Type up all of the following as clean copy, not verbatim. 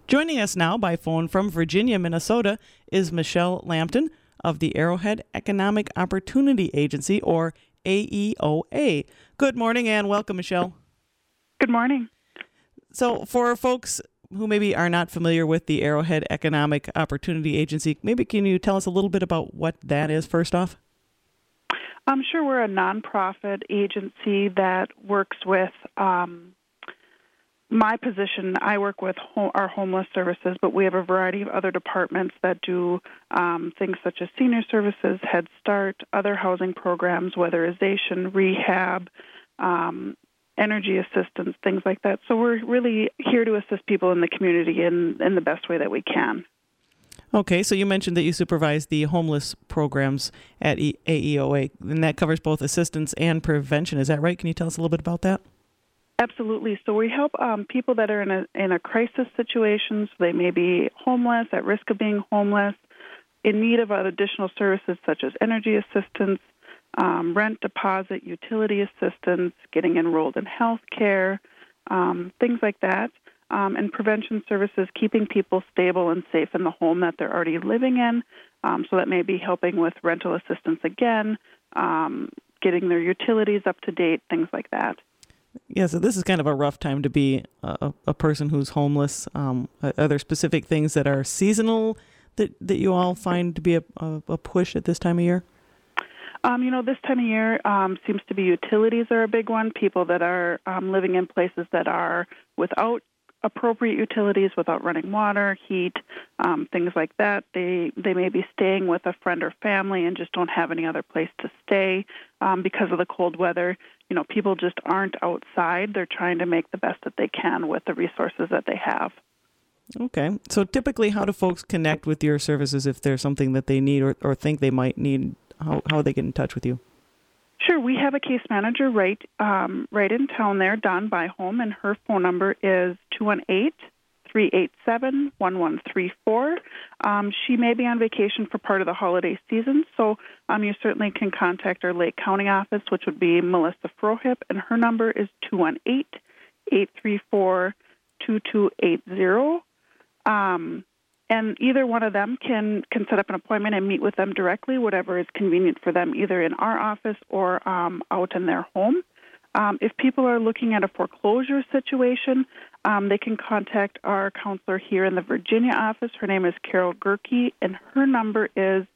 Joining us now by phone from Virginia, Minnesota, is Michelle Lampton of the Arrowhead Economic Opportunity Agency, or AEOA. Good morning and welcome, Michelle. Good morning. So for folks who maybe are not familiar with the Arrowhead Economic Opportunity Agency, maybe can you tell us a little bit about what that is first off? I'm sure we're a nonprofit agency that works with my position. I work with our homeless services, but we have a variety of other departments that do things such as senior services, Head Start, other housing programs, weatherization, rehab, energy assistance, things like that. So we're really here to assist people in the community in the best way that we can. Okay, so you mentioned that you supervise the homeless programs at AEOA, and that covers both assistance and prevention. Is that right? Can you tell us a little bit about that? Absolutely. So we help people that are in a crisis situation. So they may be homeless, at risk of being homeless, in need of additional services such as energy assistance, rent deposit, utility assistance, getting enrolled in health care, things like that. And prevention services, keeping people stable and safe in the home that they're already living in. So that may be helping with rental assistance again, getting their utilities up to date, things like that. Yeah, so this is kind of a rough time to be a person who's homeless. Are there specific things that are seasonal that you all find to be a push at this time of year? This time of year seems to be utilities are a big one. People that are living in places that are without appropriate utilities, without running water, heat, things like that. They may be staying with a friend or family and just don't have any other place to stay because of the cold weather. People just aren't outside. They're trying to make the best that they can with the resources that they have. Okay. So typically, how do folks connect with your services if there's something that they need or think they might need? How they get in touch with you? Sure. We have a case manager right in town there, Dawn Byholm, and her phone number is 218-387-1134. She may be on vacation for part of the holiday season, so you certainly can contact our Lake County office, which would be Melissa Frohip, and her number is 218-834-2280. And either one of them can set up an appointment and meet with them directly, whatever is convenient for them, either in our office or out in their home. If people are looking at a foreclosure situation, they can contact our counselor here in the Virginia office. Her name is Carol Gerke, and her number is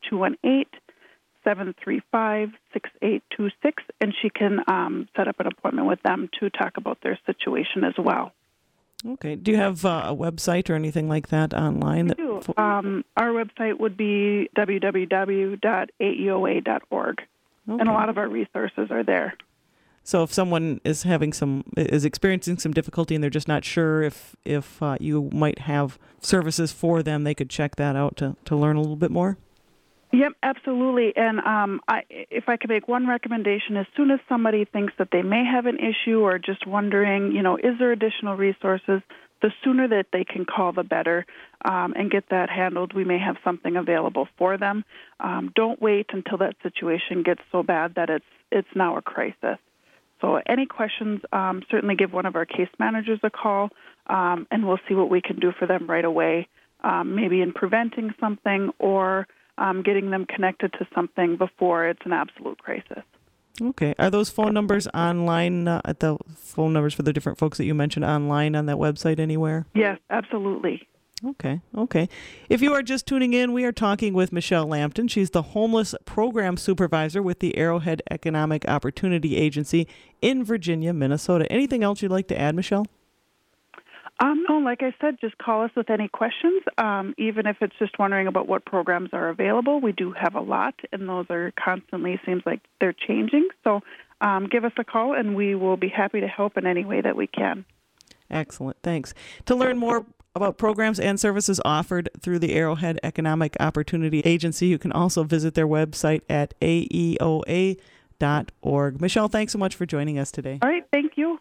218-735-6826, and she can set up an appointment with them to talk about their situation as well. Okay. Do you have a website or anything like that online? We do. Our website would be www.aeoa.org, and a lot of our resources are there. So if someone is experiencing some difficulty and they're just not sure if you might have services for them, they could check that out to learn a little bit more? Yep, absolutely. And if I could make one recommendation, as soon as somebody thinks that they may have an issue or just wondering, is there additional resources, the sooner that they can call, the better, and get that handled. We may have something available for them. Don't wait until that situation gets so bad that it's now a crisis. So any questions, certainly give one of our case managers a call, and we'll see what we can do for them right away, maybe in preventing something or getting them connected to something before it's an absolute crisis. Okay. Are those phone numbers online, at the phone numbers for the different folks that you mentioned online on that website anywhere? Yes, absolutely. Okay. If you are just tuning in, we are talking with Michelle Lampton. She's the Homeless Program Supervisor with the Arrowhead Economic Opportunity Agency in Virginia, Minnesota. Anything else you'd like to add, Michelle? No, like I said, just call us with any questions, even if it's just wondering about what programs are available. We do have a lot, and those are constantly, seems like they're changing. So give us a call, and we will be happy to help in any way that we can. Excellent. Thanks. To learn more about programs and services offered through the Arrowhead Economic Opportunity Agency, you can also visit their website at aeoa.org. Michelle, thanks so much for joining us today. All right. Thank you.